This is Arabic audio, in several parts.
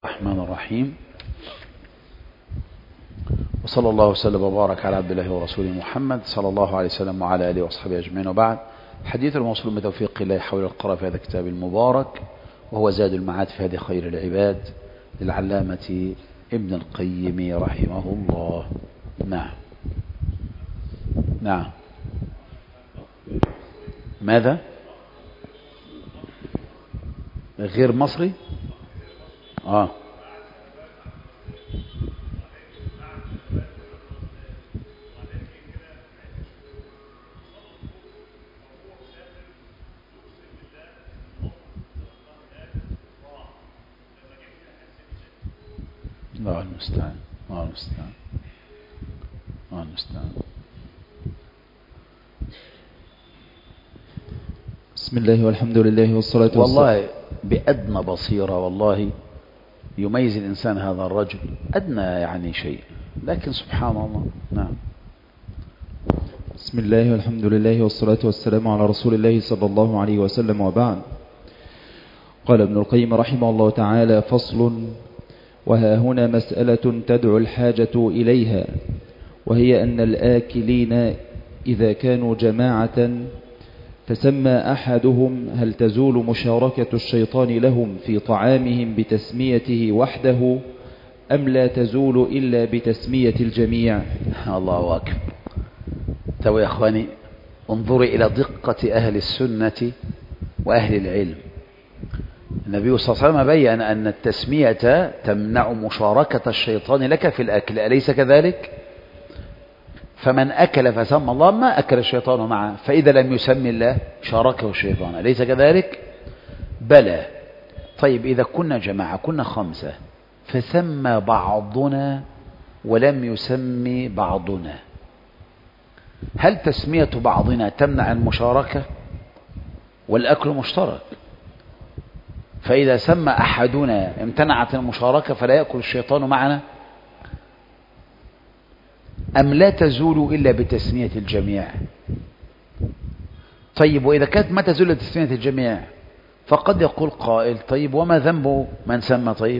الرحمن الرحيم، وصلى الله وسلم وبارك على عبد الله ورسوله محمد صلى الله عليه وسلم وعلى آله وصحبه أجمعين، وبعد. حديث الموصول بتوفيق الله حول القراءة في هذا الكتاب المبارك، وهو زاد المعاد في هذه خير العباد للعلامة ابن القيم رحمه الله. نعم. ماذا؟ غير مصري؟ الله المستعان. بسم الله والحمد لله والصلاة والسلام. والله بأدنى بصيرة والله يميز الإنسان هذا الرجل، أدنى شيء، لكن سبحان الله. نعم. بسم الله والحمد لله والصلاة والسلام على رسول الله صلى الله عليه وسلم، وبعد. قال ابن القيم رحمه الله تعالى: فصل: وها هنا مسألة تدعو الحاجة إليها، وهي أن الآكلين إذا كانوا جماعة فسمى أحدهم، هل تزول مشاركة الشيطان لهم في طعامهم بتسميته وحده، أم لا تزول إلا بتسمية الجميع؟ الله أكبر. تو يا أخواني، انظروا إلى دقة أهل السنة وأهل العلم. النبي صلى الله عليه وسلم بيّن أن التسمية تمنع مشاركة الشيطان لك في الأكل، أليس كذلك؟ فمن أكل فسمى الله ما أكل الشيطان معه، فإذا لم يسمي الله شاركه الشيطان، أليس كذلك؟ بلى. طيب إذا كنا جماعة، كنا 5، فسمى بعضنا ولم يسمي بعضنا، هل تسمية بعضنا تمنع المشاركة؟ والأكل مشترك، فإذا سمى أحدنا امتنعت المشاركة فلا يأكل الشيطان معنا، أم لا تزول إلا بتسمية الجميع؟ طيب وإذا كانت ما تزول إلا بتسمية الجميع، فقد يقول قائل: طيب وما ذنبه من سمى؟ طيب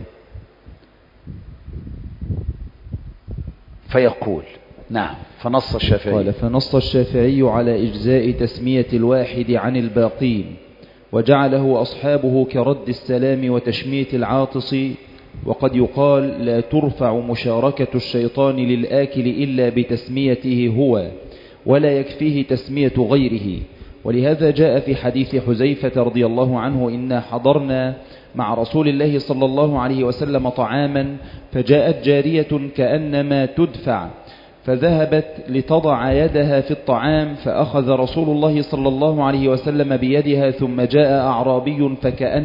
فيقول: نعم. فنص الشافعي، قال: فنص الشافعي على إجزاء تسمية الواحد عن الباقين، وجعله أصحابه كرد السلام وتشميت العاطس. وقد يقال: لا ترفع مشاركة الشيطان للآكل إلا بتسميته هو، ولا يكفيه تسمية غيره. ولهذا جاء في حديث حذيفة رضي الله عنه: إنا حضرنا مع رسول الله صلى الله عليه وسلم طعاما، فجاءت جارية كأنما تدفع، فذهبت لتضع يدها في الطعام، فأخذ رسول الله صلى الله عليه وسلم بيدها، ثم جاء أعرابي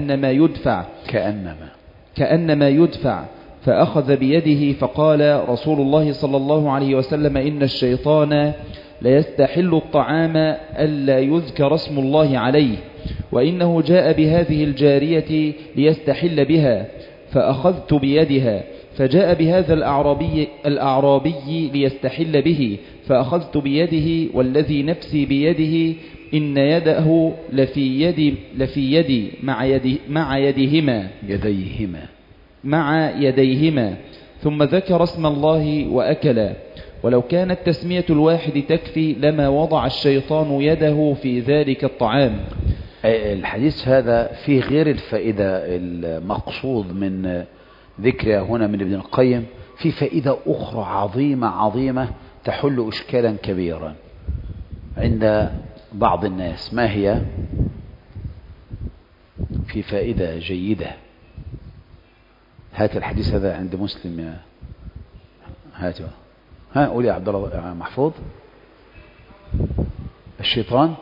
كأنما يدفع فأخذ بيده، فقال رسول الله صلى الله عليه وسلم: إن الشيطان ليستحل الطعام ألا يذكر اسم الله عليه، وإنه جاء بهذه الجارية ليستحل بها، فأخذت بيدها، فجاء بهذا الأعرابي ليستحل به، فأخذت بيده، والذي نفسي بيده إن يده لفي يدي مع يديهما، ثم ذكر اسم الله وأكلا. ولو كانت تسمية الواحد تكفي لما وضع الشيطان يده في ذلك الطعام. الحديث هذا فيه غير الفائدة المقصود من ذكرها هنا من ابن القيم، في فائدة أخرى عظيمة تحل إشكالا كبيرا عند بعض الناس. ما هي؟ في فائدة جيدة. هات الحديث هذا عند مسلم يا هاته. قول يا عبد الله يا محفوظ. الشيطان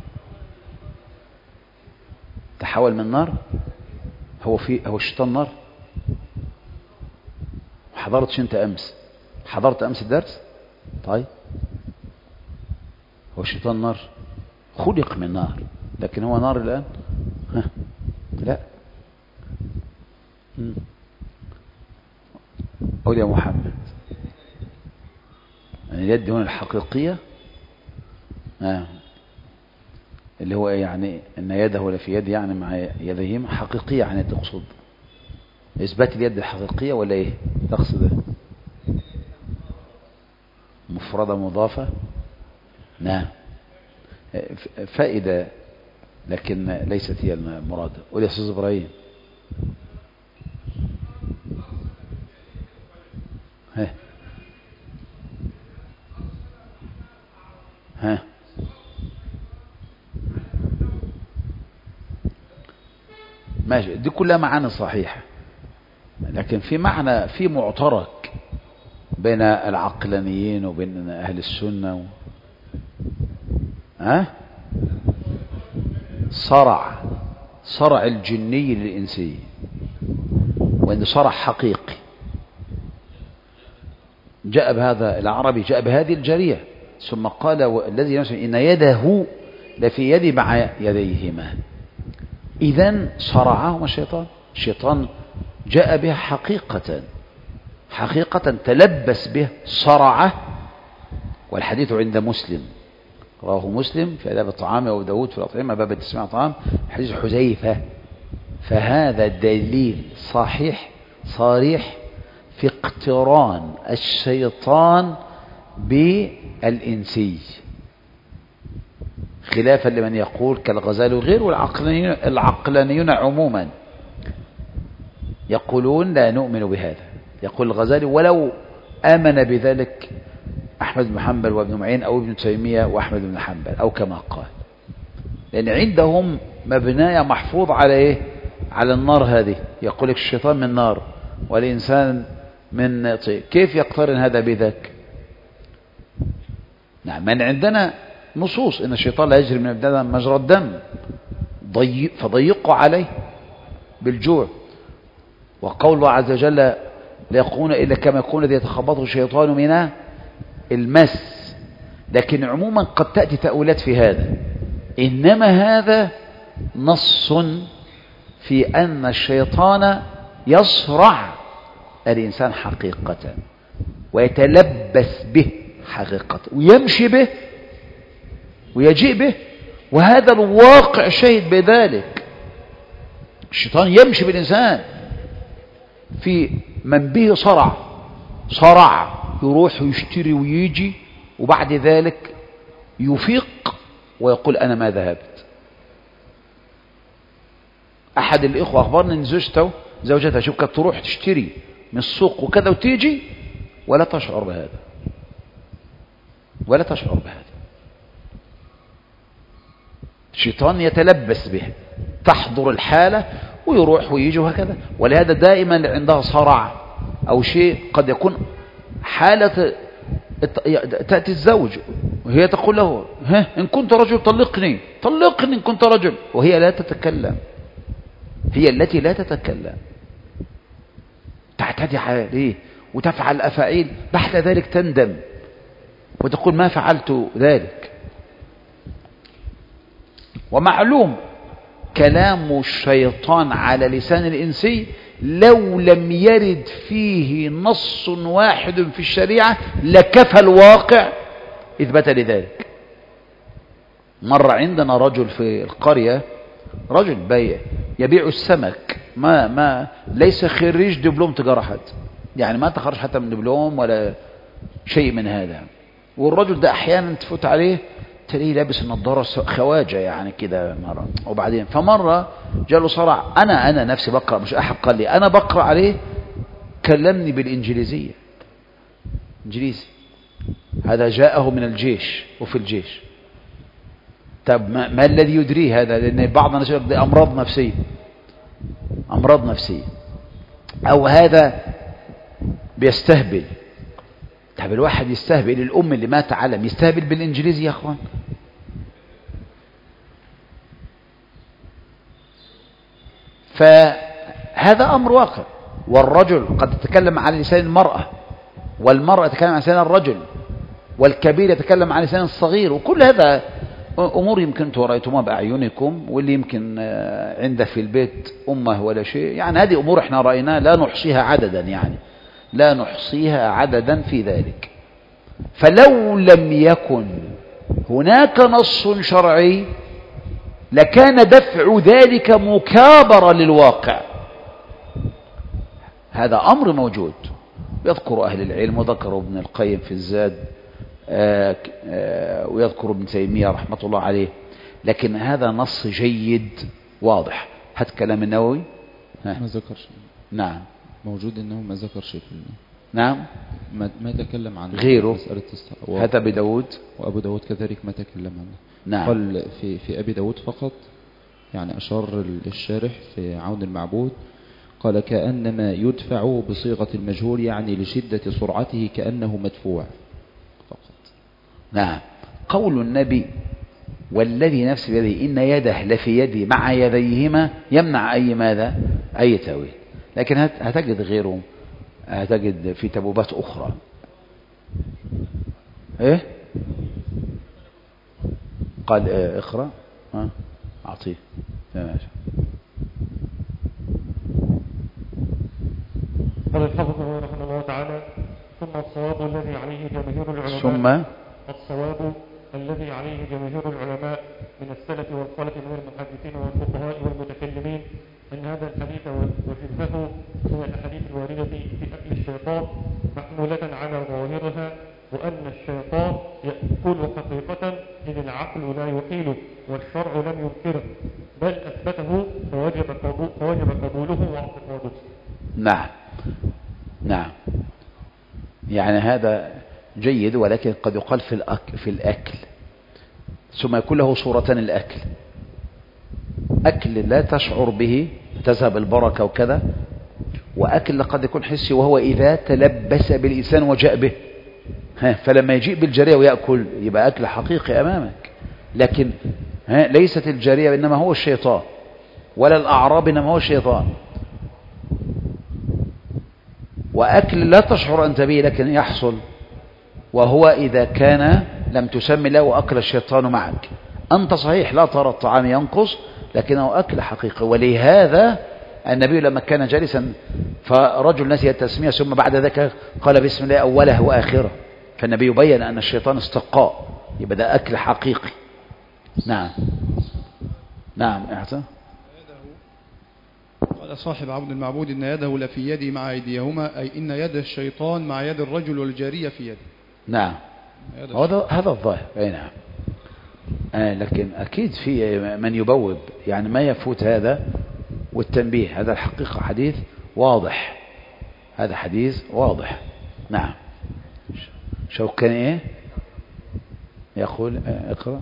تحول من نار. هو الشيطان نار؟ حضرتش انت امس؟ حضرت امس الدرس؟ طيب هو الشيطان نار؟ خلق من نار، لكن هو نار الآن؟ لا. قول يا محمد. اليد هنا الحقيقية اللي هو ان يده لفي يد، مع يديهما حقيقية، تقصد إثبات اليد الحقيقية ولا إيه تقصد؟ إيه؟ مفردة مضافة، نعم، فائدة لكن ليست هي المراد. قول يا أستاذ إبراهيم. ها ماشي، دي كلها معاني صحيحة، لكن في معنى، في معترك بين العقلانيين وبين أهل السنة صرع الجني للإنسي، وإن صرع حقيقي جاء بهذا العربي، جاء بهذه الجرية، ثم قال الذي نفسه إن يده لفي يدي مع يديهما. إذن صرعهما الشيطان جاء بها حقيقة تلبس به، صرعه. والحديث عند مسلم، رواه مسلم في آداب الطعام، وأبو داود في الأطعمة باب تسمية الطعام، حديث حذيفة. فهذا دليل صحيح صريح في اقتران الشيطان بالإنسي، خلافا لمن يقول كالغزالي وغيره. والعقلانيون عموما يقولون لا نؤمن بهذا. يقول الغزالي ولو آمن بذلك أحمد بن حنبل وابن معين أو ابن تيمية وأحمد بن حنبل أو كما قال، لأن عندهم مبناية محفوظ على إيه؟ على النار هذه. يقول لك الشيطان من نار والإنسان من طين، كيف يقترن هذا بذاك؟ نعم، من عندنا نصوص إن الشيطان لا يجري من ابن مجرى الدم، فضيقوا عليه بالجوع. وقول الله عز وجل لا يقولون إلا كما يكون الذي يتخبطه الشيطان من المس. لكن عموما قد تأتي تأويلات في هذا، إنما هذا نص في أن الشيطان يصرع الإنسان حقيقة ويتلبس به حقيقة ويمشي به ويجيء به، وهذا الواقع شهد بذلك. الشيطان يمشي بالإنسان في من به صرع يروح ويشتري ويجي، وبعد ذلك يفيق ويقول أنا ما ذهبت. أحد الإخوة أخبرني أن زوجتها شوف كانت تروح تشتري من السوق وكذا وتيجي ولا تشعر بهذا، ولا تشعر بهذا. الشيطان يتلبس به، تحضر الحالة ويروح ويجي وهكذا. ولهذا دائما عندها صرع أو شيء قد يكون حالة، تأتي الزوج وهي تقول له إن كنت رجل طلقني إن كنت رجل، وهي لا تتكلم، هي التي لا تتكلم، تعتدي عليه وتفعل أفعيل، بعد ذلك تندم وتقول ما فعلت ذلك. ومعلوم كلام الشيطان على لسان الإنسي لو لم يرد فيه نص واحد في الشريعة لكفى الواقع إثباتا لذلك. مر عندنا رجل في القرية، رجل بيع يبيع السمك، ما ليس خريج دبلوم تجارة حتى، يعني ما تخرج حتى من دبلوم ولا شيء من هذا. والرجل ده أحيانا تفوت عليه تلاقيه لابس النظارة خواجة يعني كده مرة. وبعدين فمرة جاله صرع، أنا نفسي بقرأ، مش أحد قال لي، أنا بقرأ عليه كلمني بالإنجليزية، إنجليزي. هذا جاءه من الجيش وفي الجيش. طب ما الذي يدريه هذا؟ لأن بعض الناس يقول دي أمراض نفسية أو هذا بيستهبل. طب الواحد يستهبل، الأم اللي ما تعلم يستهبل بالإنجليزي يا أخوان؟ فهذا أمر واقع. والرجل قد يتكلم على لسان المرأة، والمرأة تتكلم على لسان الرجل، والكبير يتكلم على لسان الصغير. وكل هذا أمور يمكن رأيتموها بأعينكم، واللي يمكن عنده في البيت أمه ولا شيء، يعني هذه أمور احنا رأيناها لا نحصيها عددا، يعني لا نحصيها عددا في ذلك. فلو لم يكن هناك نص شرعي لكان دفع ذلك مكابرة للواقع، هذا أمر موجود، يذكر أهل العلم وذكر ابن القيم في الزاد، ويذكر ابن تيمية رحمة الله عليه، لكن هذا نص جيد واضح. هات كلام النووي. ما ذكرش. نعم موجود انه ما ذكرش في نعم ما تكلم عن غيره. هات أبي داود، وأبو داود كذلك ما تكلم عنه. نعم. قال في أبي داود فقط، يعني أشار الشارح في عون المعبود، قال كأنما يدفع بصيغة المجهول، يعني لشدة سرعته كأنه مدفوع فقط. نعم. قول النبي والذي نفسي بيده إن يده لفي يدي مع يديهما يمنع أي ماذا؟ أي تأويل. لكن هتجد غيره، هتجد في تبوبات أخرى. إيه؟ قال اقرأ. أعطيه. قال الحافظ رحمه الله تعالى: ثم الصواب الذي عليه جماهير العلماء من السلف والخلف من المحدثين والفقهاء والمتكلمين أن هذا الحديث وشبهه من الأحاديث الواردة في أكل الشيطان محمولة على ظاهرها، وأن الشيطان يأكل حقيقة إذ العقل لا يحيله والشرع لم ينكره، بل أثبته فوجب قبوله واعتقاده. نعم نعم. يعني هذا جيد، ولكن قد يقال في الأكل ثم يكون له صورتان: الأكل أكل لا تشعر به تذهب البركة وكذا، وأكل قد يكون حسي وهو إذا تلبس بالإنسان وجاء به، فلما يجيء بالجارية ويأكل يبقى أكل حقيقي أمامك. لكن ليست الجارية إنما هو الشيطان، ولا الأعراب إنما هو الشيطان. وأكل لا تشعر أنت به لكن يحصل، وهو إذا كان لم تسمي له أكل الشيطان معك. أنت صحيح لا ترى الطعام ينقص، لكنه أكل حقيقي. ولهذا النبي لما كان جالسا فرجل نسي التسمية ثم بعد ذلك قال بسم الله أوله وآخره، فالنبي يبين أن الشيطان استقاء، يبقى ده أكل حقيقي. نعم نعم. احسن. قال صاحب عون المعبود إن يده لفي يدي مع أيديهما، أي إن يد الشيطان مع يد الرجل والجارية في يده. نعم هذا الظاهر. أي نعم. لكن أكيد في من يبوب، يعني ما يفوت هذا والتنبيه. هذا الحقيقة حديث واضح، هذا حديث واضح. نعم. شوكاني إيه يقول؟ اقرأ.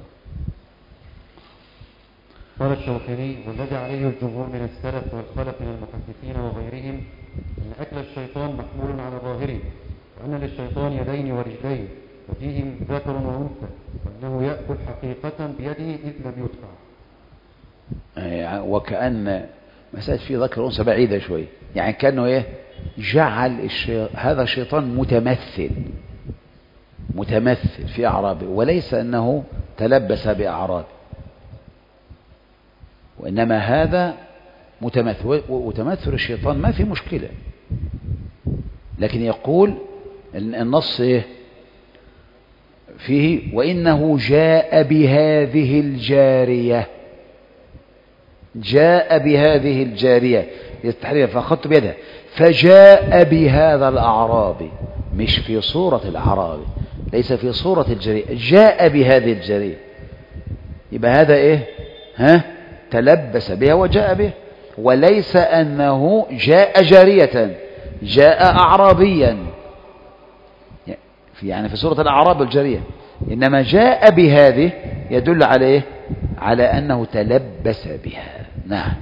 قال الشوكاني: والذي عليه الجمهور من السلف والخلف من المحدثين وغيرهم أن أكل الشيطان محمول على ظاهره، وأن للشيطان يدين ورجلين وفيهم ذكر وأنثى، وأنه يأكل حقيقة بيده إذ لم يدفع. وكأن مسألة في ذكر أنثى بعيدة شوي، يعني كأنه إيه؟ جعل هذا الشيطان متمثل في أعرابه، وليس أنه تلبس بأعرابه، وإنما هذا متمثل. وتمثل الشيطان ما في مشكلة، لكن يقول النص إيه فيه؟ وإنه جاء بهذه الجارية يستحريها فأخذت بيدها فجاء بهذا الأعرابي، مش في صورة الأعرابي، ليس في صورة الجارية، جاء بهذه الجارية. يبقى هذا إيه؟ تلبس بها وجاء به، وليس أنه جاء جارية، جاء أعرابيا، يعني في سورة الأعراب والجارية، إنما جاء بهذه يدل عليه على أنه تلبس بها. نعم.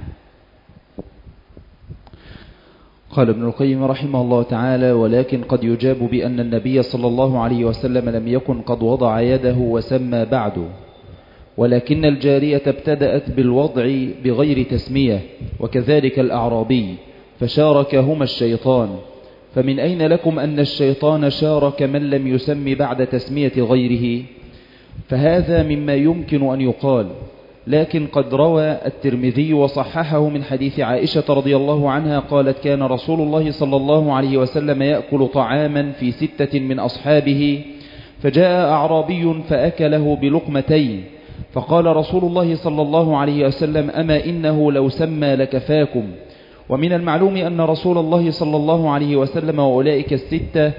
قال ابن القيم رحمه الله تعالى: ولكن قد يجاب بأن النبي صلى الله عليه وسلم لم يكن قد وضع يده وسمى بعده، ولكن الجارية ابتدأت بالوضع بغير تسمية، وكذلك الأعرابي، فشاركهما الشيطان. فمن أين لكم أن الشيطان شارك من لم يسم بعد تسمية غيره؟ فهذا مما يمكن أن يقال. لكن قد روى الترمذي وصححه من حديث عائشة رضي الله عنها قالت: كان رسول الله صلى الله عليه وسلم يأكل طعاما في 6 من أصحابه، فجاء أعرابي فأكله بلقمتين، فقال رسول الله صلى الله عليه وسلم: أما إنه لو سمى لكفاكم. ومن المعلوم أن رسول الله صلى الله عليه وسلم وأولئك الستة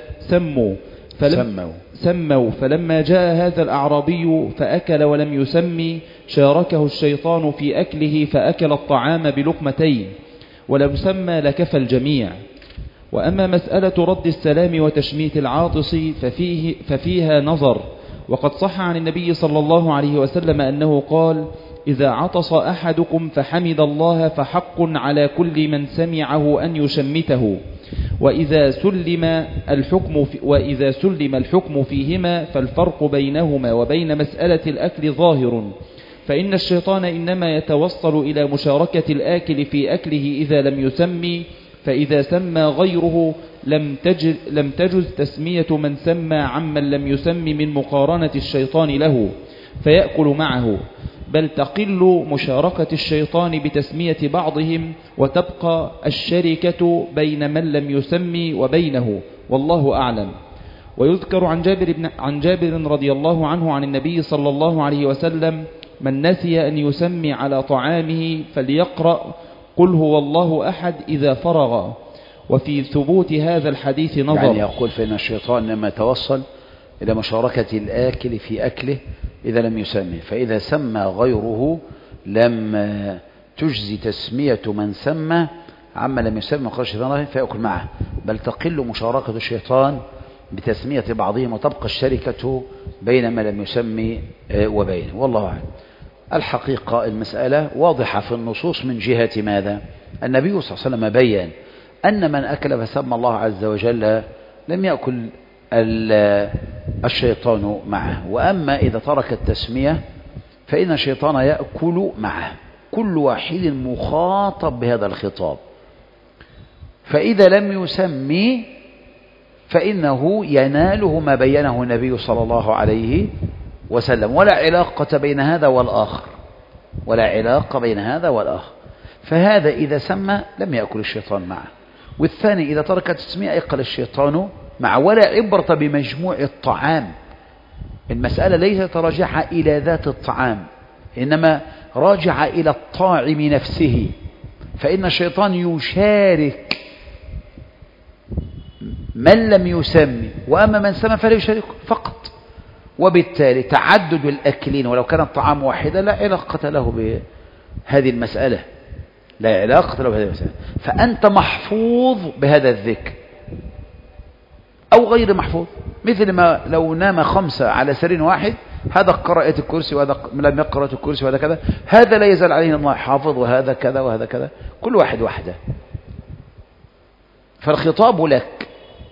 سموا فلما جاء هذا الأعرابي فأكل ولم يسمي شاركه الشيطان في أكله فأكل الطعام بلقمتين، ولو سمى لكفى الجميع. وأما مسألة رد السلام وتشميت العاطس ففيها نظر، وقد صح عن النبي صلى الله عليه وسلم أنه قال: إذا عطس أحدكم فحمد الله فحق على كل من سمعه أن يشمته، وإذا سلم الحكم فيهما فالفرق بينهما وبين مسألة الأكل ظاهر، فإن الشيطان إنما يتوصل إلى مشاركة الآكل في أكله إذا لم يسمي، فإذا سمى غيره لم تجز تسمية من سمى عمن لم يسمي من مقارنة الشيطان له فيأكل معه، بل تقل مشاركة الشيطان بتسمية بعضهم وتبقى الشركة بين من لم يسمي وبينه، والله أعلم. ويذكر عن جابر رضي الله عنه عن النبي صلى الله عليه وسلم: من نسي أن يسمي على طعامه فليقرأ قل هو الله أحد إذا فرغ. وفي ثبوت هذا الحديث نظر، يعني يقول فإن الشيطان لما توصل إلى مشاركة الآكل في أكله إذا لم يسمي، فإذا سمى غيره لم تجزي تسمية من سمى عما لم يسمى قال الشيطان فيأكل معه، بل تقل مشاركة الشيطان بتسمية بعضهم وتبقى الشركة بين ما لم يسمي وبينه، والله أعلم. الحقيقة المسألة واضحة في النصوص من جهة ماذا؟ النبي صلى الله عليه وسلم بيّن أن من أكل فسمى الله عز وجل لم يأكل الشيطان معه، وأما إذا ترك التسمية فإن الشيطان يأكل معه، كل واحد مخاطب بهذا الخطاب، فإذا لم يسمي فإنه يناله ما بينه النبي صلى الله عليه وسلم، ولا علاقة بين هذا والآخر، ولا علاقة بين هذا والآخر. فهذا إذا سمى لم يأكل الشيطان معه، والثاني إذا ترك التسمية أكل الشيطان معه، ولا عبرة بمجموع الطعام. المسألة ليست راجعة إلى ذات الطعام، إنما راجعة إلى الطاعم نفسه، فإن الشيطان يشارك من لم يسمي، وأما من سمى فلا يشارك فقط. وبالتالي تعدد الأكلين ولو كان الطعام واحدا لا علاقة له بهذه المسألة، لا علاقة له بهذه المسألة. فأنت محفوظ بهذا الذكر أو غير محفوظ، مثل ما لو نام 5 على سرير واحد، هذا قرأت الكرسي وهذا لم يقرأ الكرسي وهذا كذا، هذا لا يزال عليه الله حافظ وهذا كذا وهذا كذا، كل واحد وحده. فالخطاب لك.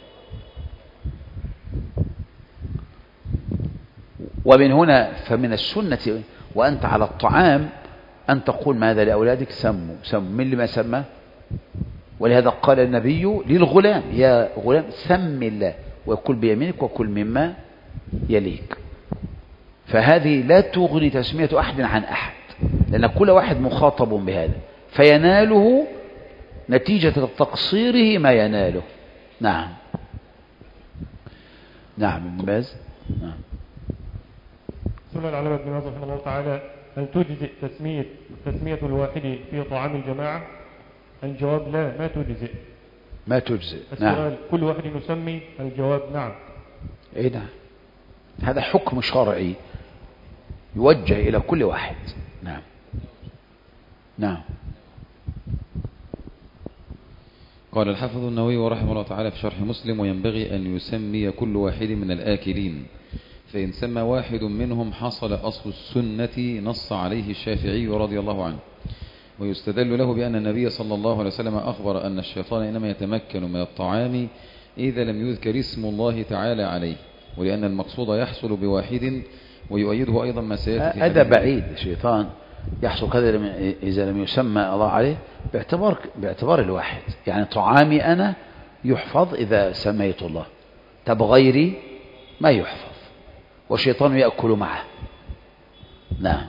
ومن هنا فمن السنة وأنت على الطعام أن تقول ماذا لأولادك؟ سموا من اللي ما سمى. ولهذا قال النبي للغلام: يا غلام سم الله وكل بيمينك وكل مما يليك. فهذه لا تغني تسمية أحد عن أحد، لأن كل واحد مخاطب بهذا، فيناله نتيجة تقصيره ما يناله. نعم ابن باز. نعم. سنة العلامة ابن باز رحمه الله تعالى: هل تجزئ تسمية الواحد في طعام الجماعة؟ الجواب: لا، ما تجزئ. السؤال: نعم. كل واحد يسمي؟ الجواب: نعم. اي نعم، هذا حكم شرعي يوجه إلى كل واحد. نعم. قال الحافظ النووي رحمه الله تعالى في شرح مسلم: وينبغي أن يسمي كل واحد من الآكلين، فإن سمى واحد منهم حصل أصل السنة، نص عليه الشافعي رضي الله عنه. ويستدل له بأن النبي صلى الله عليه وسلم أخبر أن الشيطان إنما يتمكن من الطعام إذا لم يذكر اسم الله تعالى عليه، ولأن المقصود يحصل بواحد، ويؤيده أيضا ما سيأتي. هذا بعيد، الشيطان يحصل كذا إذا لم يسمى الله عليه باعتبار الواحد، يعني طعامي أنا يحفظ إذا سميت الله، طب غيري ما يحفظ، والشيطان يأكل معه. نعم.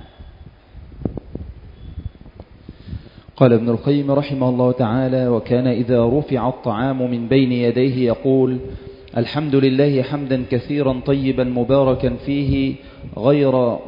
قال ابن القيم رحمه الله تعالى: وكان إذا رفع الطعام من بين يديه يقول: الحمد لله حمدا كثيرا طيبا مباركا فيه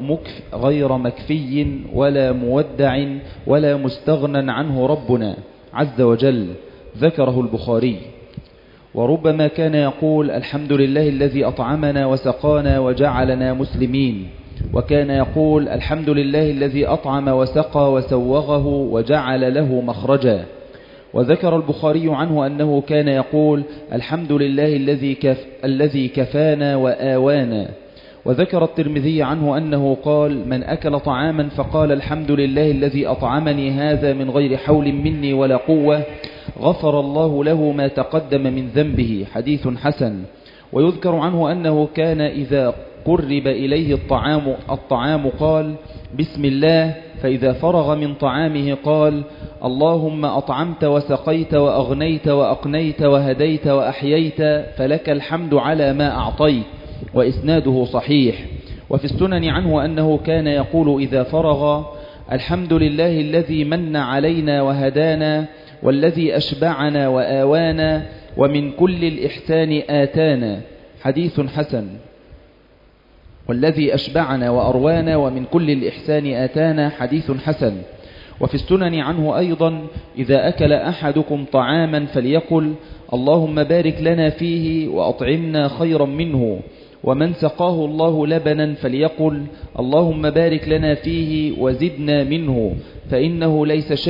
غير مكفي ولا مودع ولا مستغنى عنه ربنا، عز وجل، ذكره البخاري. وربما كان يقول: الحمد لله الذي أطعمنا وسقانا وجعلنا مسلمين، وكان يقول: الحمد لله الذي أطعم وسقى وسوغه وجعل له مخرجا. وذكر البخاري عنه أنه كان يقول: الحمد لله الذي كفانا وآوانا. وذكر الترمذي عنه أنه قال: من أكل طعاما فقال: الحمد لله الذي أطعمني هذا من غير حول مني ولا قوة، غفر الله له ما تقدم من ذنبه. حديث حسن. ويذكر عنه أنه كان إذا قرب إليه الطعام قال: بسم الله، فإذا فرغ من طعامه قال: اللهم أطعمت وسقيت وأغنيت وأقنيت وهديت وأحييت، فلك الحمد على ما أعطيت. وإسناده صحيح. وفي السنن عنه أنه كان يقول إذا فرغ: الحمد لله الذي من علينا وهدانا، والذي أشبعنا وآوانا، ومن كل الإحسان آتانا. حديث حسن. والذي أشبعنا وأروانا ومن كل الإحسان آتانا. حديث حسن. وفي السنن عنه أيضا: إذا أكل أحدكم طعاما فليقل: اللهم بارك لنا فيه وأطعمنا خيرا منه. ومن سقاه الله لبنا فليقل: اللهم بارك لنا فيه وزدنا منه، فإنه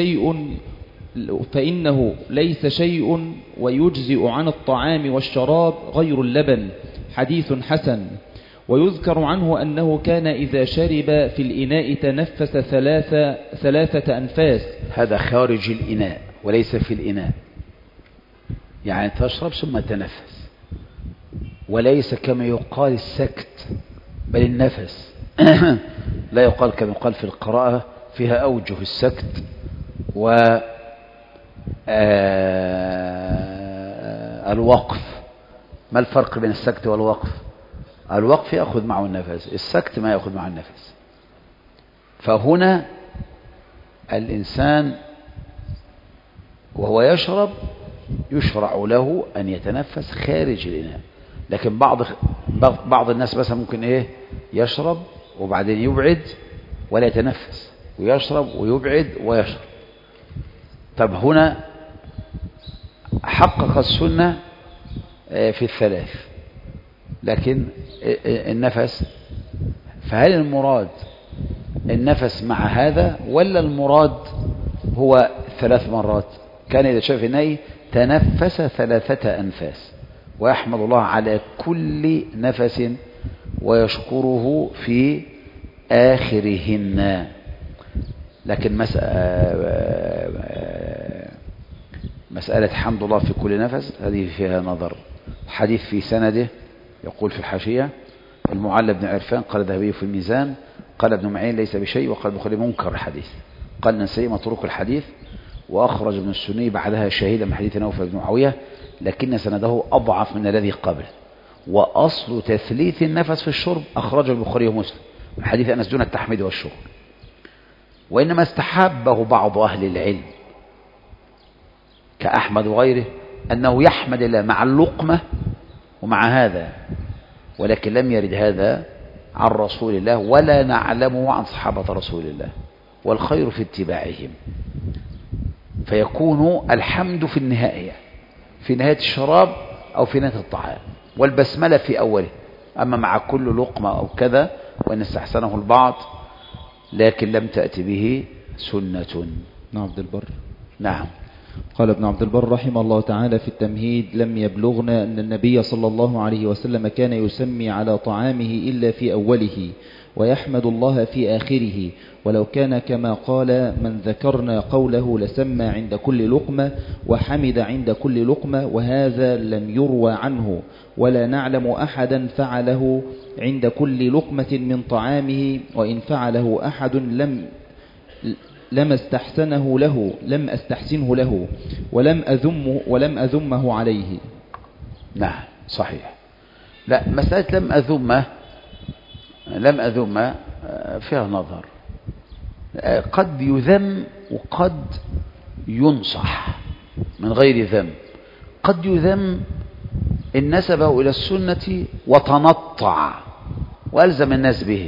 ليس شيء ويجزئ عن الطعام والشراب غير اللبن. حديث حسن. ويذكر عنه أنه كان إذا شرب في الإناء تنفس ثلاثة أنفاس. هذا خارج الإناء وليس في الإناء، يعني تشرب ثم تنفس، وليس كما يقال السكت، بل النفس. لا يقال كما يقال في القراءة فيها أوجه السكت والوقف. ما الفرق بين السكت والوقف؟ الوقف يأخذ معه النفس، السكت ما يأخذ معه النفس. فهنا الإنسان وهو يشرب يشرع له أن يتنفس خارج الإناء. لكن بعض الناس مثلا ممكن يشرب وبعدين يبعد ولا يتنفس، ويشرب ويبعد ويشرب. طب هنا حقق السنة في الثلاث، لكن النفس، فهل المراد النفس مع هذا ولا المراد هو 3 مرات؟ كان إذا شاف النهي تنفس 3 أنفاس، ويحمد الله على كل نفس ويشكره في آخرهن. لكن مسألة حمد الله في كل نفس هذه فيها نظر. حديث في سنده يقول في الحاشية: المعلى بن عرفان قال الذهبي في الميزان قال ابن معين ليس بشيء، وقال البخاري منكر الحديث، قال النسائي متروك الحديث، وأخرج ابن السني بعدها شهيدا من حديث نوفل بن معاوية، لكن سنده أضعف من الذي قبله. وأصل تثليث النفس في الشرب أخرجه البخاري ومسلم من حديث أنس دون التحميد والشرب. وإنما استحبه بعض أهل العلم كأحمد وغيره أنه يحمد الله مع اللقمة ومع هذا، ولكن لم يرد هذا عن رسول الله ولا نعلمه عن صحابة رسول الله، والخير في اتباعهم. فيكون الحمد في النهاية، في نهاية الشراب أو في نهاية الطعام، والبسملة في أوله. أما مع كل لقمة أو كذا، وإن استحسنه البعض لكن لم تأتي به سنة. ابن عبد البر. نعم. قال ابن عبد البر رحمه الله تعالى في التمهيد: لم يبلغنا أن النبي صلى الله عليه وسلم كان يسمي على طعامه إلا في أوله، ويحمد الله في آخره، ولو كان كما قال من ذكرنا قوله لسمى عند كل لقمة وحمد عند كل لقمة، وهذا لم يروى عنه، ولا نعلم أحدا فعله عند كل لقمة من طعامه، وإن فعله أحد لم استحسنه له ولم أذمه عليه. نعم صحيح. لا، مسألة لم أذم فيها نظر، قد يذم وقد ينصح من غير ذم. قد يذم إن نسبه إلى السنة وتنطع وألزم الناس به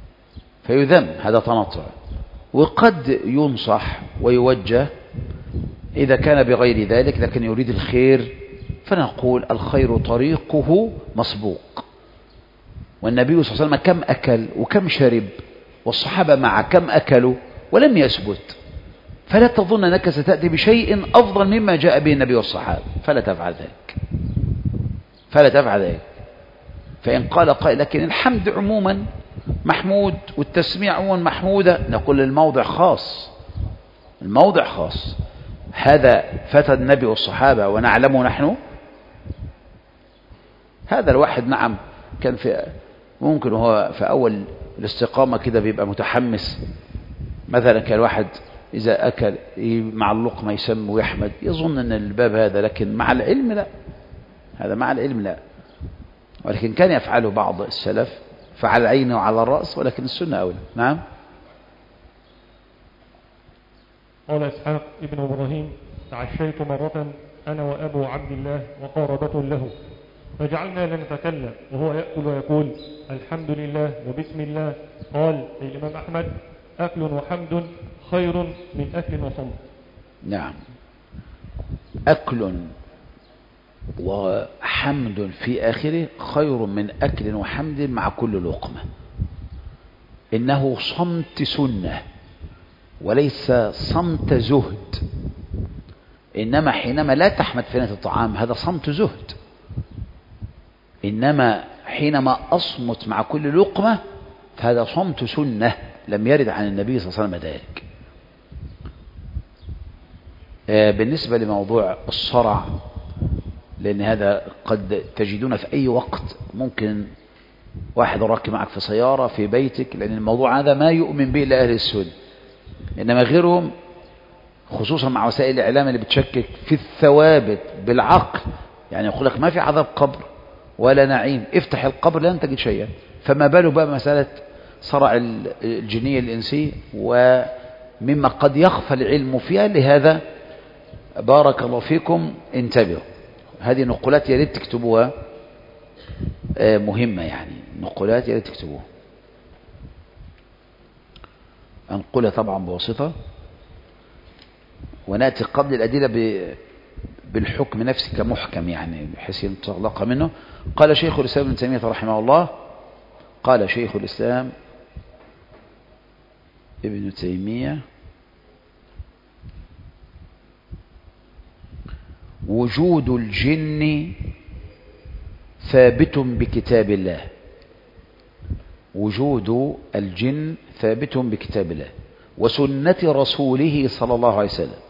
فيذم، هذا تنطع. وقد ينصح ويوجه إذا كان بغير ذلك لكن يريد الخير فنقول الخير طريقه مسبوق. والنبي صلى الله عليه وسلم كم أكل وكم شرب، والصحابة مع كم أكلوا ولم يثبت، فلا تظن أنك ستأتي بشيء أفضل مما جاء به النبي والصحابة، فلا تفعل ذلك، فلا تفعل ذلك. فإن قال قائل لكن الحمد عموما محمود والتسميع عموما محمودة، نقول الموضع خاص، الموضع خاص. هذا فتى النبي والصحابة ونعلمه نحن. هذا الواحد نعم كان في ممكن هو في أول الاستقامة كده بيبقى متحمس، مثلا كان الواحد إذا أكل مع اللقمة يسمي ويحمد، يظن أن الباب هذا، لكن مع العلم لا، هذا مع العلم لا. ولكن كان يفعله بعض السلف، فعلى العين وعلى الرأس، ولكن السنة أولى. نعم. قال إسحاق ابن إبراهيم: تعشيت مرة أنا وأبو عبد الله وقاربة له، فجعلنا لا نتكلم وهو يأكل ويقول الحمد لله وبسم الله. قال الإمام أحمد: أكل وحمد خير من أكل وصمت. نعم، أكل وحمد في آخره خير من أكل وحمد مع كل لقمة. إنه صمت سنة وليس صمت زهد، إنما حينما لا تحمد في نهاية الطعام هذا صمت زهد، إنما حينما أصمت مع كل لقمة فهذا صمت سنة لم يرد عن النبي صلى الله عليه وسلم ذلك. بالنسبة لموضوع الصرع، لأن هذا قد تجدون في أي وقت، ممكن واحد راكب معك في سيارة في بيتك، لأن الموضوع هذا ما يؤمن به إلا أهل السنة، إنما غيرهم خصوصا مع وسائل الإعلام اللي بتشكك في الثوابت بالعقل، يعني يقول لك ما في عذاب قبر ولا نعيم، افتح القبر لن تجد شيئا، فما باله بقى مسألة صرع الجنية الإنسي ومما قد يخفى العلم فيها. لهذا بارك الله فيكم انتبهوا، هذه نقولات يا ريت تكتبوها، مهمة يعني، نقولات يا ريت تكتبوها، أنقلها طبعا بواسطة، ونأتي قبل الأدلة بالحكم نفسه كمحكم يعني بحيث ينطلق منه. قال شيخ الإسلام ابن تيمية رحمه الله، قال شيخ الإسلام ابن تيمية: وجود الجن ثابت بكتاب الله، وجود الجن ثابت بكتاب الله وسنة رسوله صلى الله عليه وسلم،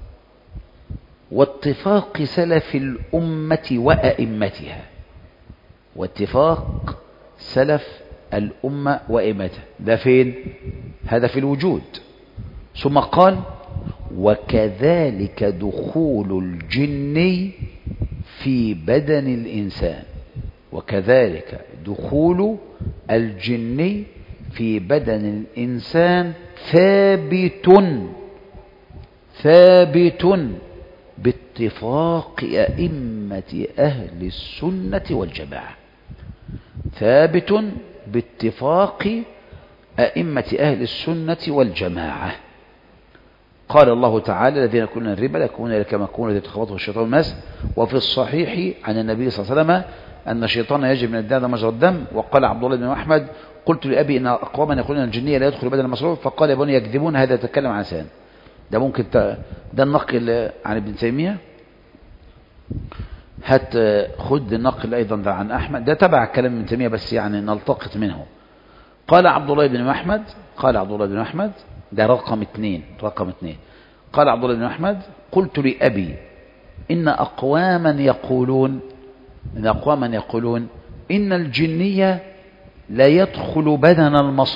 واتفاق سلف الأمة وأئمتها، واتفاق سلف الأمة وأئمتها. ده فين؟ هذا في الوجود. ثم قال: وكذلك دخول الجن في بدن الإنسان، وكذلك دخول الجن في بدن الإنسان ثابت باتفاق أئمة أهل السنة والجماعة، ثابت باتفاق أئمة أهل السنة والجماعة. قال الله تعالى: الذين يأكلون الربا لا يقومون إلا كما يقوم الذي يتخبطه الشيطان المس. وفي الصحيح عن النبي صلى الله عليه وسلم أن الشيطان يجري من الدم مجرى الدم. وقال عبد الله بن أحمد: قلت لأبي إن أقواما يقولون الجنية لا يدخل بدن المسروع، فقال: يا بني يكذبون، هذا يتكلم عن لسان. ده ممكن ده النقل عن ابن تيمية. خد النقل أيضا ده عن أحمد، ده تبع كلام ابن تيمية بس يعني نلتقط منه. قال عبد الله بن أحمد، قال عبد الله بن أحمد، ده رقم 2. قال عبد الله بن أحمد: قلت لأبي إن أقواما يقولون إن الجنية لا يدخل بدن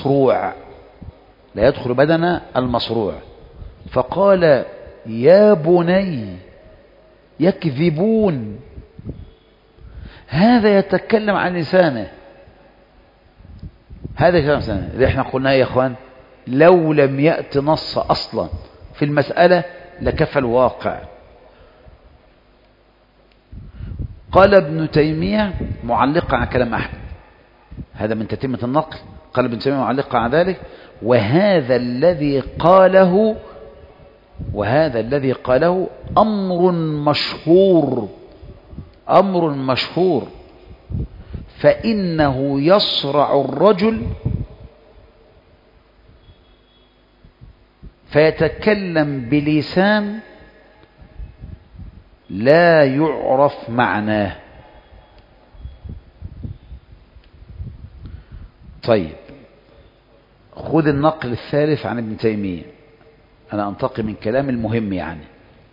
المصروع، فقال: يا بني يكذبون، هذا يتكلم عن لسانه، هذا كلام لسانه. اللي احنا قلناه يا اخوان، لو لم يأتي نص اصلا في المسألة لكفى الواقع. قال ابن تيمية معلقا على كلام أحمد، هذا من تتمة النقل. قال ابن تيمية معلقا على ذلك: وهذا الذي قاله وهذا الذي قاله أمر مشهور، أمر مشهور، فإنه يصرع الرجل فيتكلم بلسان لا يعرف معناه. طيب خذ النقل الثالث عن ابن تيمية، أنا أنتقي من كلام المهم يعني.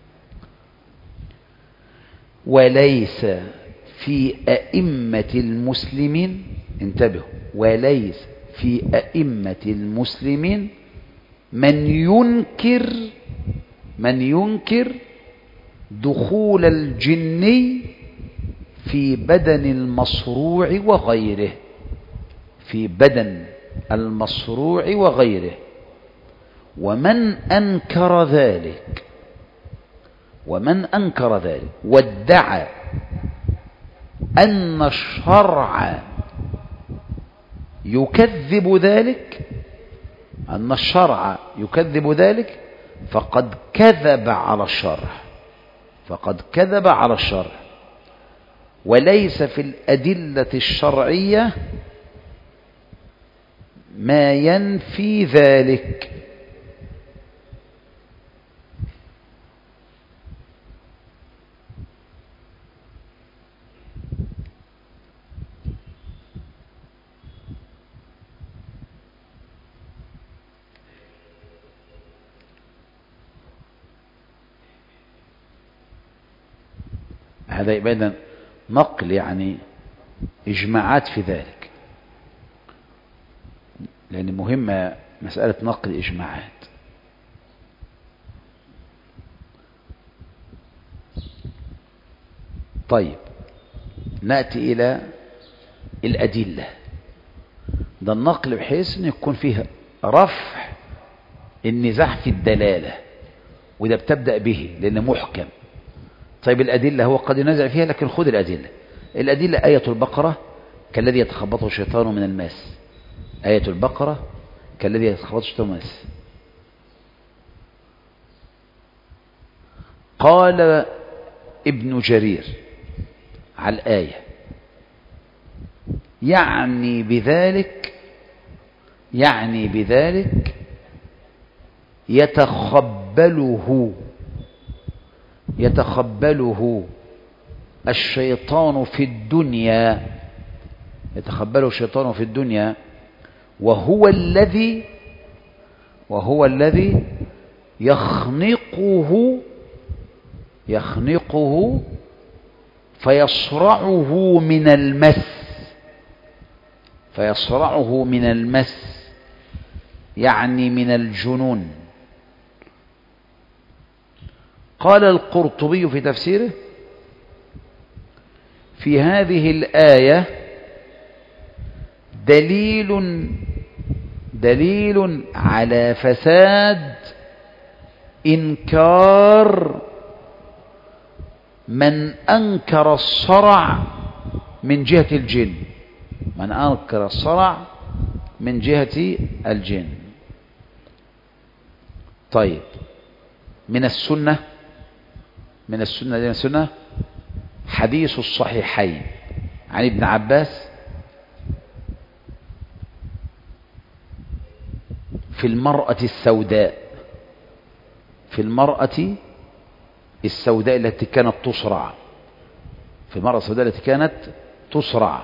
وليس في أئمة المسلمين، انتبهوا، وليس في أئمة المسلمين من ينكر دخول الجني في بدن المصروع وغيره، في بدن المصروع وغيره. ومن أنكر ذلك وادعى أن الشرع يكذب ذلك، فقد كذب على الشرع، وليس في الأدلة الشرعية ما ينفي ذلك. هذا يبقى نقل يعني إجماعات في ذلك، لأن مهمة مسألة نقل إجماعات. طيب نأتي إلى الأدلة. ده النقل بحيث أن يكون فيه رفع النزاع في الدلالة، وده بتبدأ به لأنه محكم. طيب الأدلة هو قد ينازع فيها، لكن خذ الأدلة. آية البقرة كالذي يتخبطه الشيطان من الماس، آية البقرة كالذي يتخبطه الشيطان من الماس. قال ابن جرير على الآية يعني بذلك يتخبله الشيطان في الدنيا، وهو الذي يخنقه فيصرعه من المس، يعني من الجنون. قال القرطبي في تفسيره: في هذه الآية دليل على فساد إنكار من أنكر الصرع من جهة الجن. طيب من السنة حديث الصحيحين عن ابن عباس في المرأة السوداء التي كانت تصرع،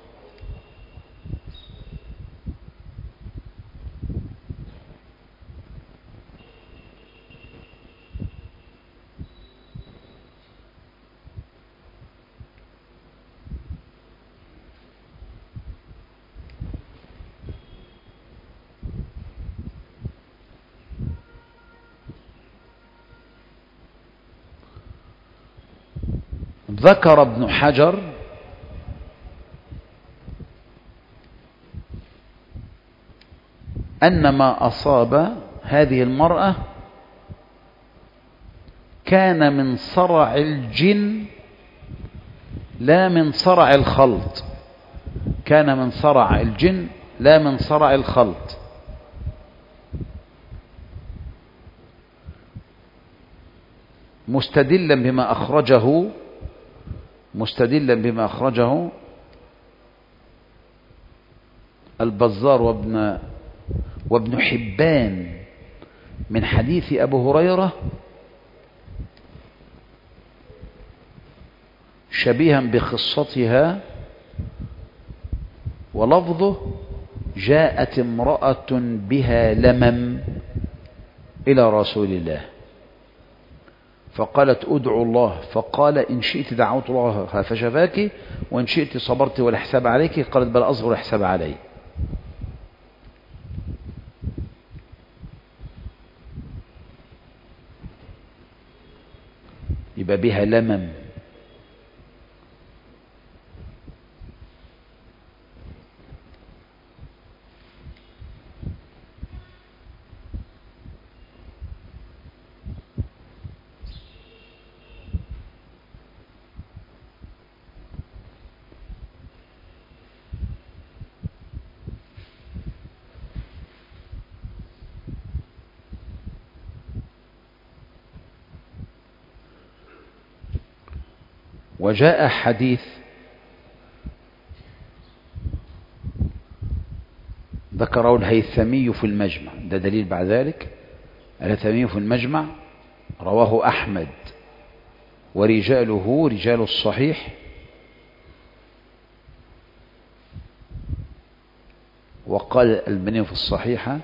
ذكر ابن حجر أن ما أصاب هذه المرأة كان من صرع الجن لا من صرع الخلط. مستدلا بما أخرجه البزار وابن حبان من حديث أبو هريرة شبيها بخصتها، ولفظه: جاءت امرأة بها لمم إلى رسول الله فقالت: ادعوا الله، فقال: إن شئت دعوت الله فشفاك، وإن شئت صبرت ولا حساب عليك. قالت: بل أصبر ولا حساب علي. يبقى بها لمم. وجاء حديث ذكره الهيثمي في المجمع، ده دليل بعد ذلك. الهيثمي في المجمع رواه أحمد ورجاله رجال الصحيح، وقال الألباني في الصحيحة: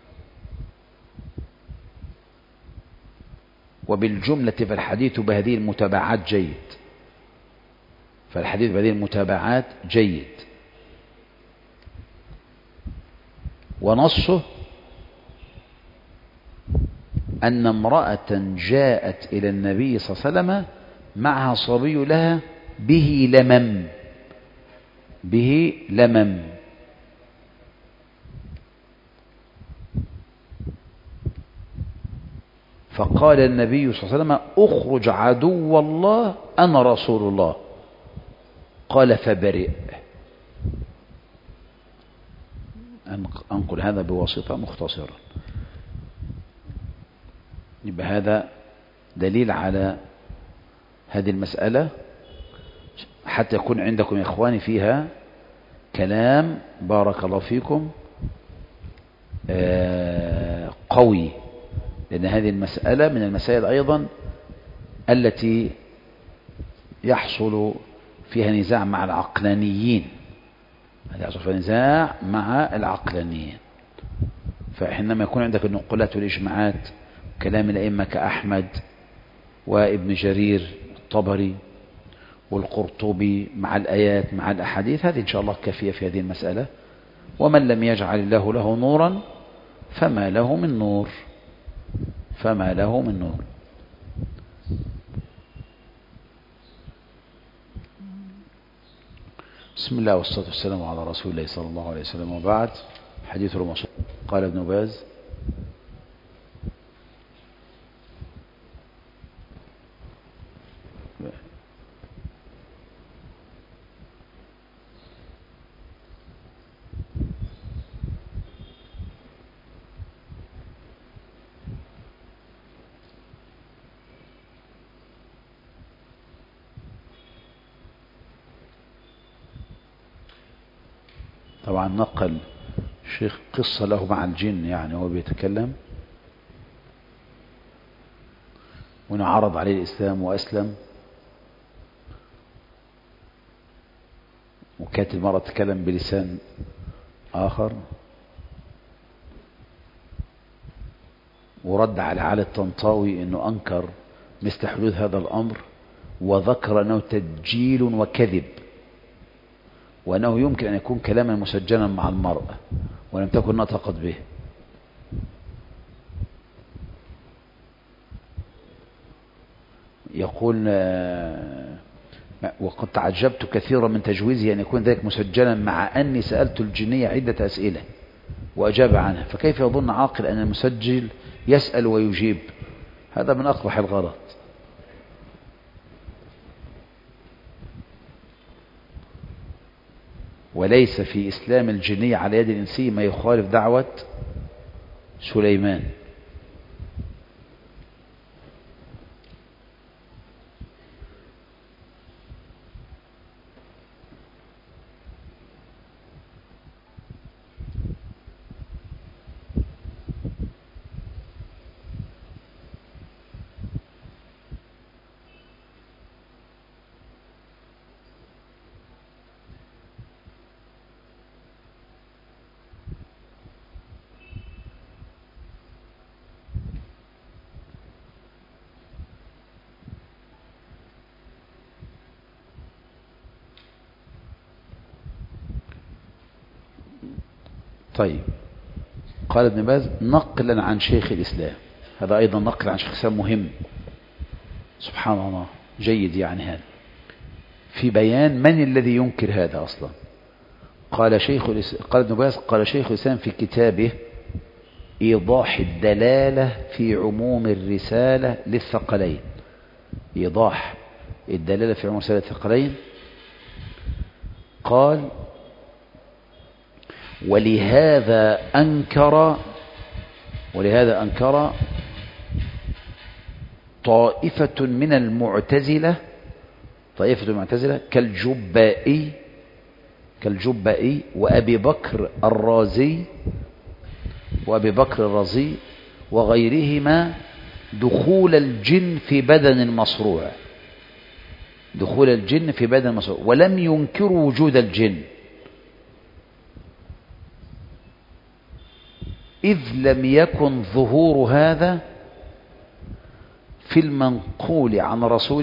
وبالجملة فالحديث بهذه المتابعات جيد. فالحديث بهذه المتابعات جيد، ونصه أن امرأة جاءت إلى النبي صلى الله عليه وسلم معها صبي لها به لمم فقال النبي صلى الله عليه وسلم: اخرج عدو الله أنا رسول الله. قال: فبرئ. أنقل هذا بواسطة مختصرا. يبقى هذا دليل على هذه المسألة، حتى يكون عندكم يا إخواني فيها كلام بارك الله فيكم قوي، لأن هذه المسألة من المسائل أيضا التي يحصل فيها نزاع مع العقلانيين. فحينما يكون عندك النقولات والإجماعات كلام الأئمة كأحمد وابن جرير الطبري والقرطبي مع الآيات مع الأحاديث، هذه إن شاء الله كافية في هذه المسألة. ومن لم يجعل الله له نورا فما له من نور. بسم الله والصلاة والسلام على رسول الله صلى الله عليه وسلم، وبعد. حديث رمضان. قال ابن باز: طبعا نقل شيخ قصة له مع الجن، يعني هو بيتكلم ونعرض عليه الإسلام وأسلم، وكانت المرة تتكلم بلسان آخر، ورد على علي الطنطاوي أنه أنكر مثل حدوث هذا الأمر، وذكر أنه تدجيل وكذب، وأنه يمكن أن يكون كلاما مسجلا مع المرأة ولم تكن نطقت به. يقول: وقد تعجبت كثيرا من تجويزه أن يكون ذلك مسجلا، مع أني سألت الجنية عدة أسئلة وأجاب عنها، فكيف يظن عاقل أن المسجل يسأل ويجيب؟ هذا من أقبح الغلط. وليس في إسلام الجنية على يد الإنسي ما يخالف دعوة سليمان. طيب، قال ابن باز نقلا عن شيخ الإسلام، هذا أيضا نقل عن شيخ الإسلام مهم، سبحان الله، جيد يعني هذا في بيان من الذي ينكر هذا أصلا. قال ابن باز قال شيخ الإسلام في كتابه إيضاح الدلالة في عموم الرسالة للثقلين، إيضاح الدلالة في عموم رسالة الثقلين، قال ولهذا أنكر طائفة من المعتزلة كالجبائي وأبي بكر الرازي وغيرهما دخول الجن في بدن المصروع، ولم ينكروا وجود الجن، إذ لم يكن ظهور هذا في المنقول عن رسول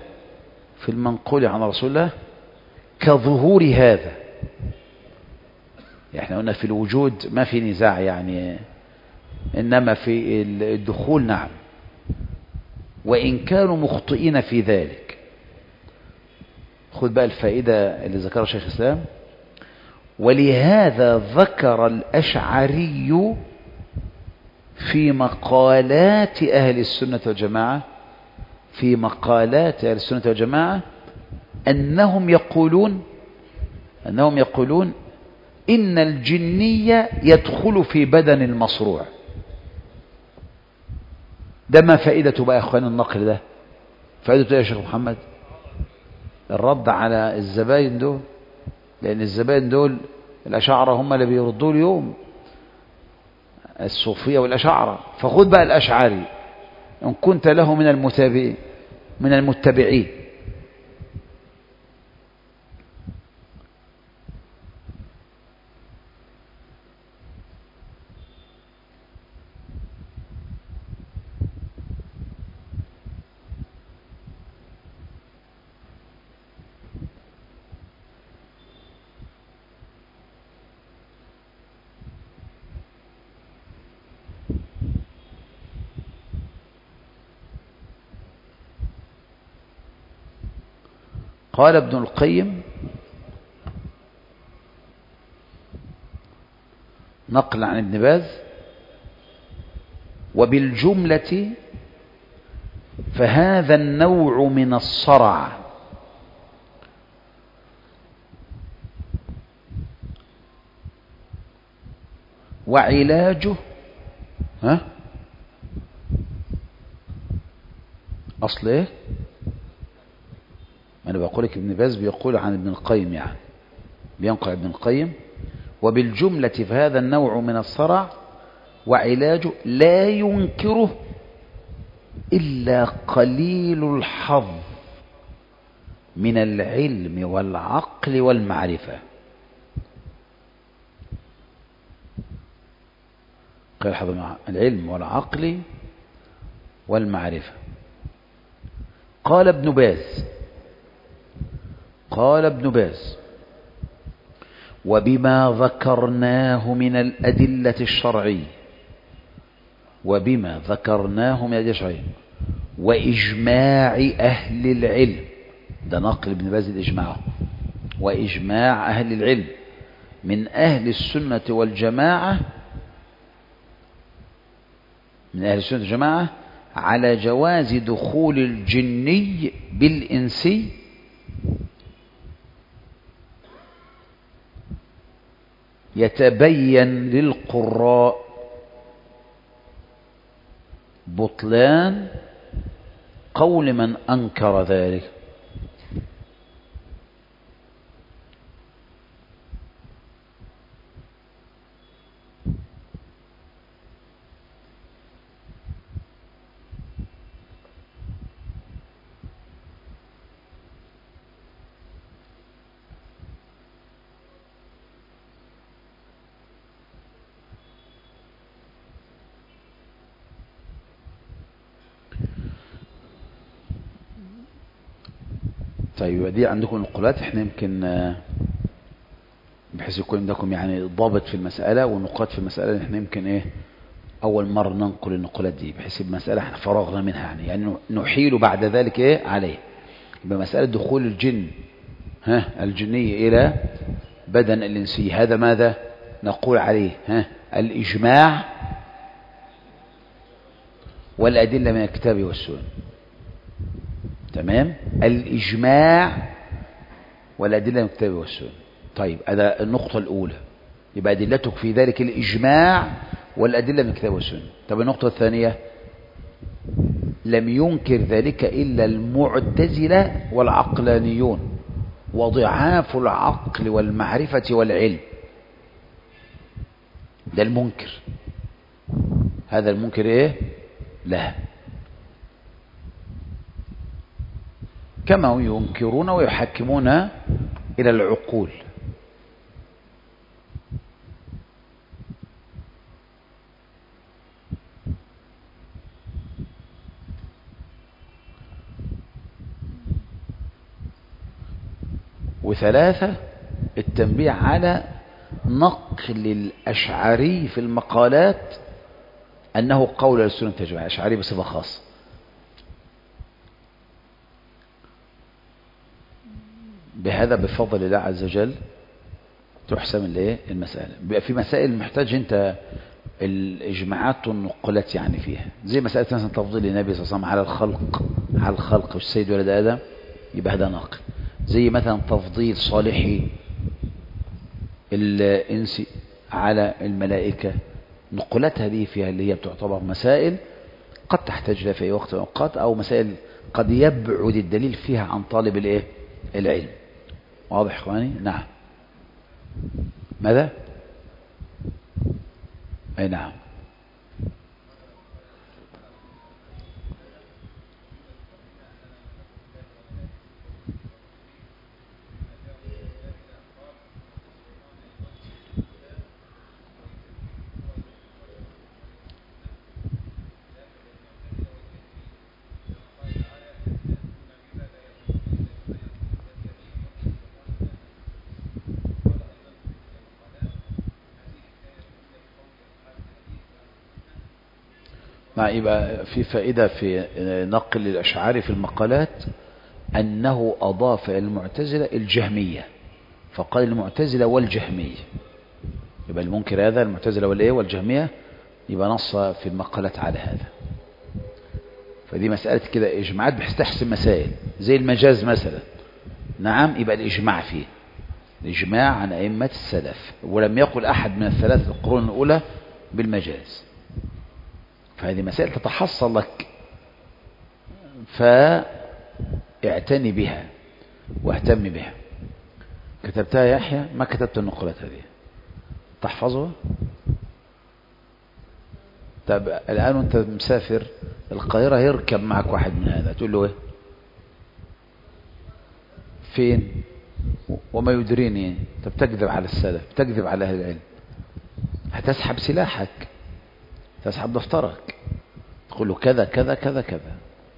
الله كظهور هذا. احنا قلنا في الوجود ما في نزاع يعني، إنما في الدخول نعم، وإن كانوا مخطئين في ذلك. خذ بقى الفائدة اللي ذكرها شيخ الإسلام. ولهذا ذكر الأشعري في مقالات أهل السنة والجماعة أنهم يقولون إن الجنية يدخل في بدن المصروع. ده ما فائدته بقى يا أخوان النقل ده؟ فائدته يا شيخ محمد الرد على الزباين دول، لأن الزباين دول الأشاعرة هم اللي بيردوا اليوم، الصوفية والأشاعرة. فخذ بقى الأشعري إن كنت له من المتبعين. قال ابن القيم نقل عن ابن باز: وبالجملة فهذا النوع من الصرع وعلاجه أصل إيه؟ أنا بقول لك ابن باز بيقول عن ابن القيم، يعني بينقل ابن القيم: وبالجملة فهذا النوع من الصرع وعلاجه لا ينكره إلا قليل الحظ من العلم والعقل والمعرفة. قال العلم والعقل والمعرفة. قال ابن باز: وبما ذكرناه من الأدلة الشرعية وإجماع أهل العلم، ده نقل ابن باز الإجماع، وإجماع أهل العلم من أهل السنة والجماعة على جواز دخول الجني بالإنسي يتبين للقراء بطلان قول من أنكر ذلك. طيب دي عندكم النقولات، احنا يمكن بحيث يكون عندكم يعني ضابط في المسألة ونقاط في المسألة. احنا يمكن ايه أول مرة ننقل النقولات دي، بحيث المسألة احنا فرغنا منها يعني نحيل بعد ذلك ايه عليه. يبقى مسألة دخول الجن الجني إلى بدن الإنسي، هذا ماذا نقول عليه؟ الإجماع والأدلة من الكتاب والسنة. تمام، الإجماع والأدلة من الكتاب والسنة. طيب هذا النقطة الأولى، يبقى أدلتك في ذلك الإجماع والأدلة من الكتاب والسنة. طب النقطة الثانية، لم ينكر ذلك إلا المعتزلة والعقلانيون وضعاف العقل والمعرفة والعلم. ده المنكر، هذا المنكر ايه لا، كما ينكرون ويحكمون إلى العقول. وثلاثة، التنبيه على نقل الأشعري في المقالات أنه قول السنة تجمع، أشعري بصفة خاصة. بهذا بفضل الله عز وجل تحسم المسألة. بيبقى في مسائل محتاج أنت الإجماعات والنقلات يعني فيها، زي مسألة مثلا تفضيل النبي صلى الله عليه وسلم على الخلق والسيد ولد آدم، يبقى هذا ناقل. زي مثلا تفضيل صالحي الإنس على الملائكة، نقلات هذه فيها اللي هي بتعتبر مسائل قد تحتاج لها في أي وقت من الأوقات، أو مسائل قد يبعد الدليل فيها عن طالب العلم. واضح إخواني؟ نعم. ماذا؟ أي نعم. يبقى في فائدة في نقل الأشعار في المقالات أنه أضاف إلى المعتزلة الجهمية، فقال المعتزلة والجهمية، يبقى المنكر هذا المعتزلة والجهمية، يبقى نص في المقالات على هذا. فدي مسألة كده إجماعات بحيث تحسم مسائل زي المجاز مثلا. نعم، يبقى الإجماع فيه الإجماع عن أئمة السلف، ولم يقل أحد من الثلاث القرون الأولى بالمجاز. فهذه مسائل تتحصل لك، فاعتني بها واهتم بها. كتبتها يا يحيى؟ ما كتبت النقلات هذه، تحفظها؟ طب الآن وانت مسافر القاهرة يركب معك واحد من هذا، تقول له ايه؟ فين؟ وما يدريني. طب تكذب على السلف، تكذب على أهل العلم، هتسحب سلاحك، تسحب دفترك، تقول له كذا كذا كذا كذا.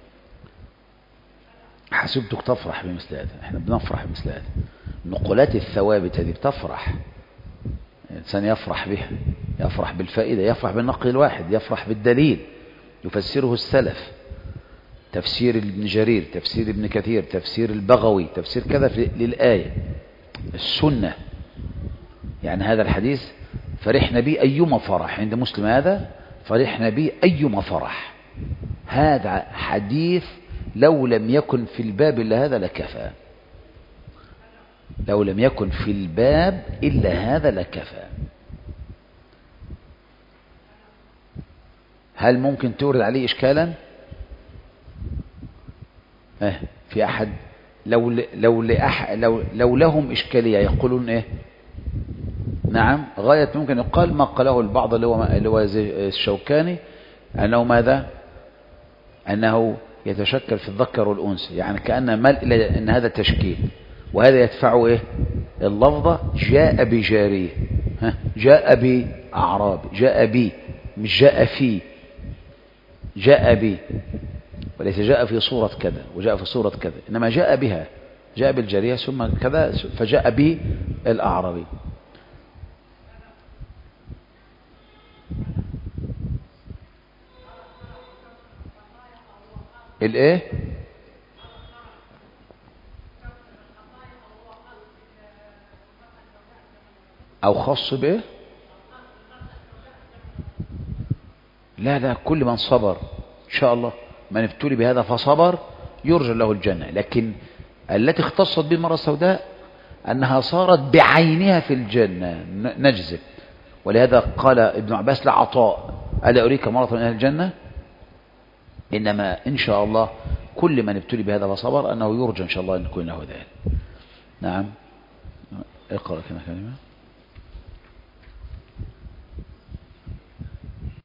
حسبتك تفرح بمثل هذا، احنا بنفرح بمثل هذا. النقولات الثوابت هذه بتفرح، الإنسان يفرح بها، يفرح بالفائدة، يفرح بالنقل الواحد، يفرح بالدليل يفسره السلف، تفسير ابن جرير، تفسير ابن كثير، تفسير البغوي، تفسير كذا للآية، السنة. يعني هذا الحديث فرحنا به أيما فرح، عند مسلم هذا فرحنا به أيما فرح. هذا حديث لو لم يكن في الباب إلا هذا لكفى، لو لم يكن في الباب إلا هذا لكفى. هل ممكن تورد عليه إشكالا؟ في أحد لو لهم إشكالية يقولون إيه؟ نعم، غاية ممكن يقال ما قاله البعض اللي هو الشوكاني، أنه ماذا؟ أنه يتشكل في الذكر والأنثى، يعني كأن مل أن هذا تشكيل، وهذا يدفعه إيه؟ اللفظة جاء بجارية، جاء بأعراب، جاء بي، مش جاء في، جاء بي، وليس جاء في صورة كذا وجاء في صورة كذا، إنما جاء بها، جاء بالجارية ثم كذا، فجاء بالأعرابي. الايه؟ او خاص بايه؟ لا كل من صبر ان شاء الله، من ابتلي بهذا فصبر يرجى له الجنة. لكن التي اختصت به المرأة السوداء انها صارت بعينها في الجنة نجزم. ولهذا قال ابن عباس لعطاء: ألا أريك مرة من أهل الجنة؟ إنما إن شاء الله كل من ابتلي بهذا فصبر أنه يرجى إن شاء الله أن يكون له ذلك. نعم. اقرأ كما كلمة.